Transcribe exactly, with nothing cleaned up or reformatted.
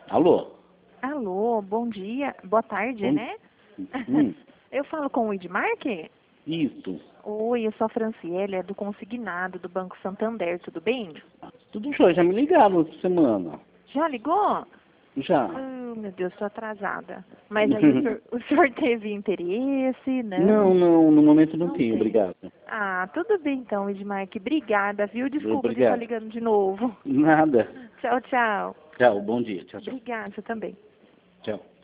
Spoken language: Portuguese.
Alô? Alô, bom dia, boa tarde, Bom- né? Hum, Eu falo com o Edmark? isso. Oi, eu sou a Franciele, é do Consignado do Banco Santander, tudo bem? Tudo jóia, já me ligaram essa semana. Já ligou? Já. Oh, meu Deus, estou atrasada. Mas aí o senhor, o senhor teve interesse, né? Não, não, no momento não, Não tenho, tem. obrigado. Ah, tudo bem então, Edmark. Obrigada, viu? Desculpa de estar Obrigado. ligando de novo. Nada. Tchau, tchau. Tchau, bom dia. Tchau, tchau. Obrigada, você também. Tchau.